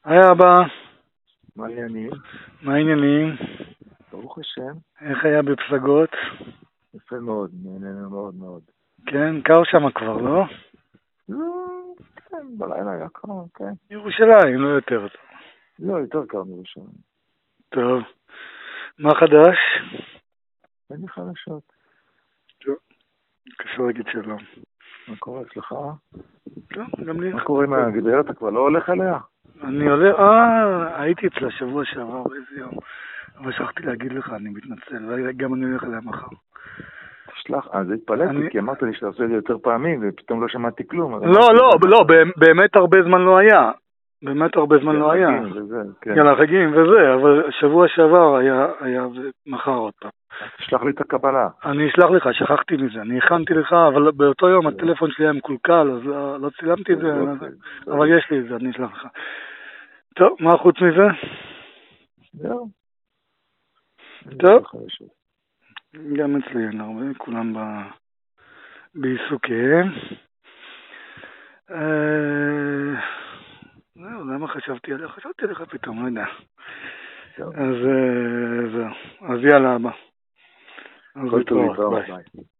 היי אבא, מה העניינים? מה העניינים? ברוך השם. איך היה בפסגות? יפה מאוד, נהנה מאוד מאוד. כן, קר שם כבר, לא? לא, כן, בלילה היה קר, כן. ירושלים, לא יותר טוב. לא, יותר קר מירושלים. טוב, מה חדש? אין לי חדשות. טוב, קשה להגיד שלום. מה קורה אצלך? טוב, גם לי. מה קורה עם הגברת? אתה כבר לא הולך אליה? אני עולה, הייתי אצלה שבוע שעבר, איזה יום. אבל שכחתי להגיד לך, אני מתנצל, וגם אני הולך אליה מחר. תשלח, אז התפלאתי, כי אמרת לי שאתה עושה את זה יותר פעמים, ופתאום לא שמעתי כלום. לא, באמת הרבה זמן לא היה. באמת הרבה זמן לא היה. חגים וזה, כן. יאללה, חגים וזה, אבל שבוע שעבר היה ומחר עוד פעם. אז תשלח לי את הקבלה. אני אשלח לך, שכחתי מזה, אני הכנתי לך, אבל באותו יום הטלפון שלי היה מקולקל, אז לא צילמתי את זה, אבל יש לי את זה, אני אשלח לך. טוב, מה חוץ מזה? זהו. טוב, גם אצלי אין הרבה, כולם בעיסוקיהם. זהו, למה חשבתי עליך? חשבתי עליך פתאום, לא יודע. אז זהו, אז יאללה אבא. כל טוב, ביי.